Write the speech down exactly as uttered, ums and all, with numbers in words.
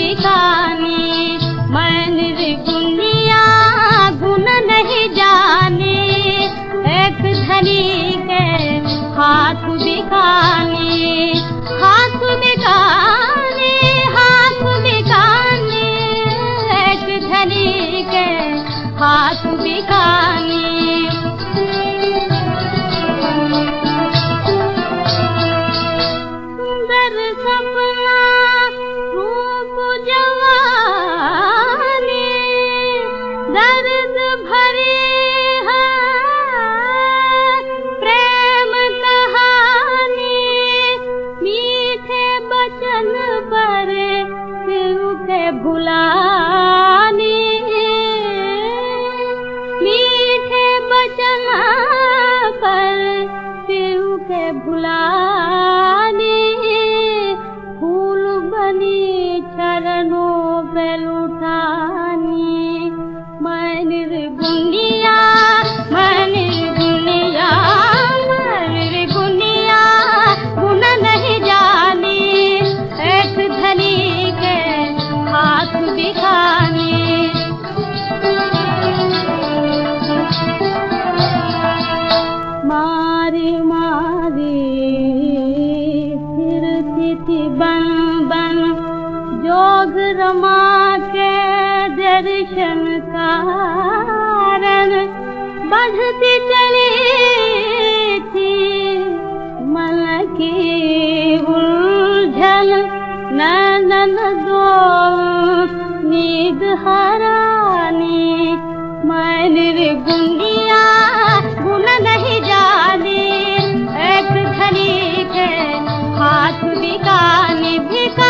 बिकानी, मैं निर्गुणिया गुण नहीं जानी, एक धनी के हाथ बिकानी, हाथ बिकानी, हाथ बिकानी, एक धनी के हाथ बिकानी। सुंदर सपना रूप जवानी, दर्द भरी है प्रेम कहानी, मीठे बचन पर शिव के भुलानी, मीठे बचन पर शिव के भुलानी, फूल बनी चरणों पे लुटानी, मैं निर्गुणिया, मैं निर्गुणिया, मैं निर्गुणिया गुण नहीं जानी, एक धनी के हाथ बिकानी। मारी मारी फिरती थी बन बन, जोग रमा के दर्शन कारण, बढ़ती चली थी मन की उलझन, नैनन दो नींद हरानी, मैं निर्गुणिया गुण नहीं जानी, एक धनी के हाथ बिकानी, बिका